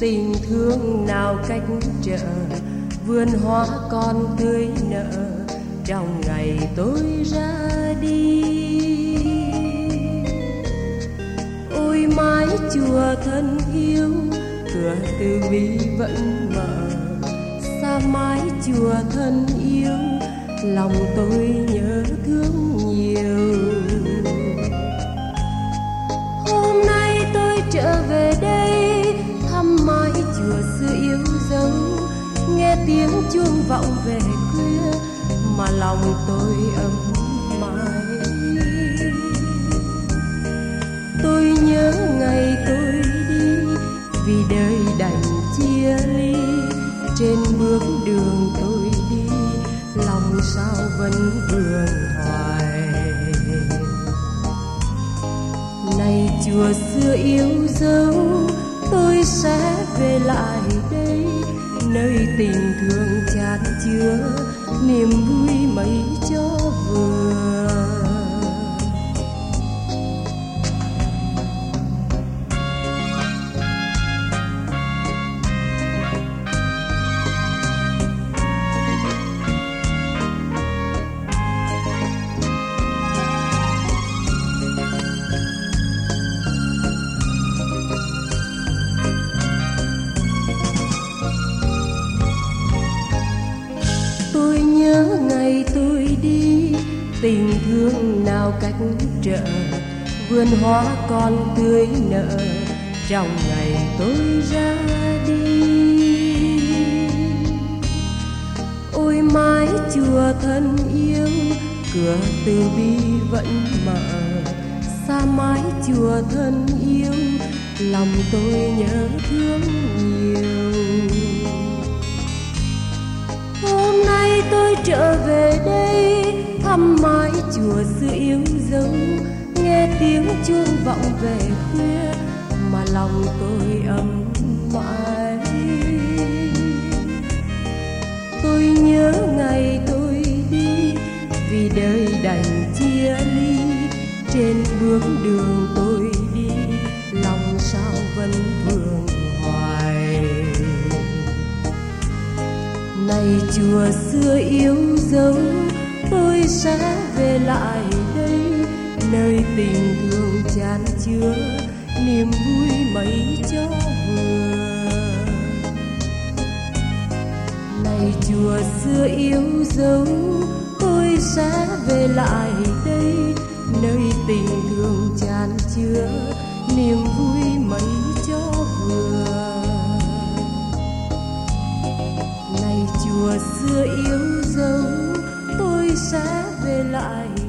tình thương nào cách trở, vườn hoa còn tươi nở trong ngày tôi ra đi. Ôi mái chùa thân yêu, cửa từ bi vẫn mở, xa mái chùa thân yêu, lòng tôi nhớ thương nhiều. Hôm nay tôi trở về đây thăm mái chùa xưa yêu dấu, nghe tiếng chuông vọng về khuya mà lòng tôi ấm mãi. Tôi nhớ ngày tôi đi, vì đời đành chia ly, trên bước đường tôi đi lòng sao vẫn vương hoài. Này chùa xưa yêu dấu, tôi sẽ về lại đây, nơi tình thương chan chứa niềm vui mấy cho vừa. Tôi nhớ ngày tôi đi, tình thương nào cách trở, vườn hoa còn tươi nở trong ngày tôi ra đi. Ôi mái chùa thân yêu, cửa từ bi vẫn mở, xa mái chùa thân yêu, lòng tôi nhớ thương nhiều. Hôm nay tôi trở về đây thăm mái chùa xưa yêu dấu, nghe tiếng chuông vọng về khuya mà lòng tôi ấm mãi. Tôi nhớ ngày tôi đi, vì đời đành chia ly, trên bước đường tôi đi lòng sao vẫn vương hoài. Này chùa xưa yêu dấu, tôi sẽ về lại đây, nơi tình thương chan chứa niềm vui mấy cho vừa. Này chùa xưa yêu dấu, tôi sẽ về lại đây, nơi tình thương chan chứa niềm vui mấy cho vừa. Này chùa xưa yêu dấu, tôi sẽ về lại